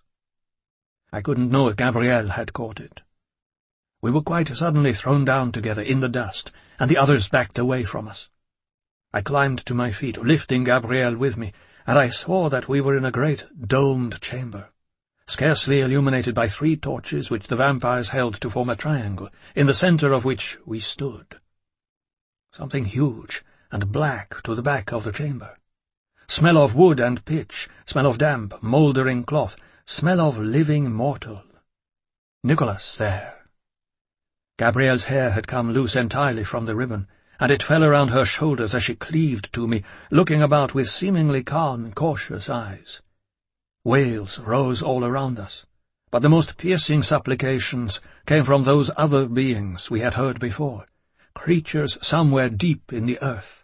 I couldn't know if Gabrielle had caught it. We were quite suddenly thrown down together in the dust, and the others backed away from us. I climbed to my feet, lifting Gabrielle with me, and I saw that we were in a great domed chamber, scarcely illuminated by 3 torches which the vampires held to form a triangle, in the centre of which we stood. Something huge and black to the back of the chamber. Smell of wood and pitch, smell of damp, mouldering cloth, smell of living mortal. Nicholas there. Gabrielle's hair had come loose entirely from the ribbon, and it fell around her shoulders as she cleaved to me, looking about with seemingly calm, cautious eyes. Wails rose all around us, but the most piercing supplications came from those other beings we had heard before, creatures somewhere deep in the earth.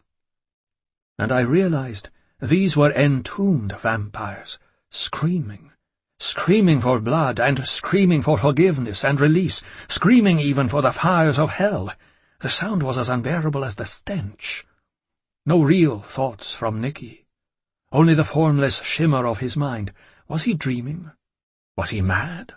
And I realized these were entombed vampires, screaming for blood, and screaming for forgiveness and release, screaming even for the fires of hell. The sound was as unbearable as the stench. No real thoughts from Nicky. Only the formless shimmer of his mind. Was he dreaming? Was he mad?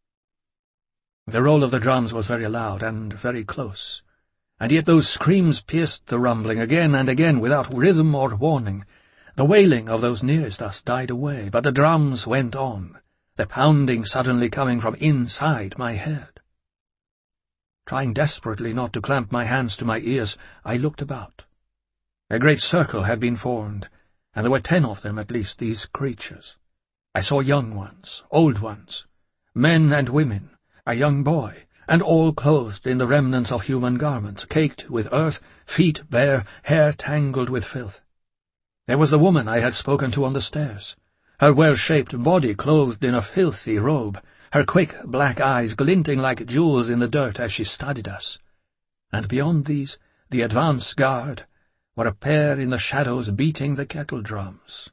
The roll of the drums was very loud and very close, and yet those screams pierced the rumbling again and again without rhythm or warning. The wailing of those nearest us died away, but the drums went on, the pounding suddenly coming from inside my head. Trying desperately not to clamp my hands to my ears, I looked about. A great circle had been formed, and there were 10 of them at least, these creatures. I saw young ones, old ones, men and women, a young boy, and all clothed in the remnants of human garments, caked with earth, feet bare, hair tangled with filth. There was the woman I had spoken to on the stairs, her well-shaped body clothed in a filthy robe, her quick black eyes glinting like jewels in the dirt as she studied us. And beyond these, the advance guard, were a pair in the shadows beating the kettle-drums.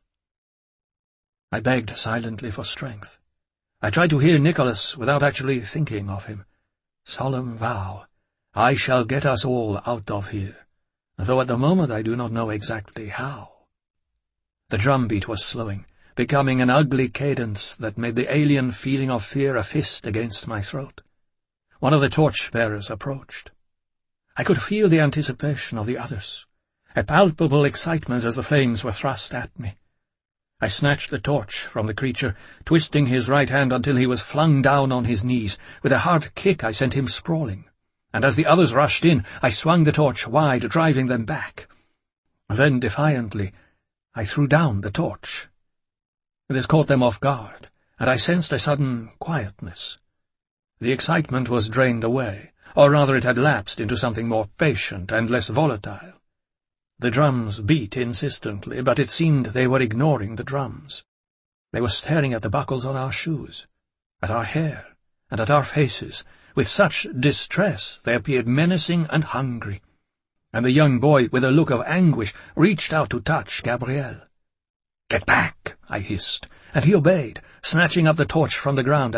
I begged silently for strength. I tried to hear Nicholas without actually thinking of him. Solemn vow, I shall get us all out of here, though at the moment I do not know exactly how. The drumbeat was slowing, becoming an ugly cadence that made the alien feeling of fear a fist against my throat. One of the torch-bearers approached. I could feel the anticipation of the others, a palpable excitement as the flames were thrust at me. I snatched the torch from the creature, twisting his right hand until he was flung down on his knees. With a hard kick I sent him sprawling, and as the others rushed in, I swung the torch wide, driving them back. Then, defiantly, I threw down the torch. This caught them off guard, and I sensed a sudden quietness. The excitement was drained away, or rather it had lapsed into something more patient and less volatile. The drums beat insistently, but it seemed they were ignoring the drums. They were staring at the buckles on our shoes, at our hair, and at our faces, with such distress they appeared menacing and hungry, and the young boy, with a look of anguish, reached out to touch Gabriel. "Get back!" I hissed, and he obeyed, snatching up the torch from the ground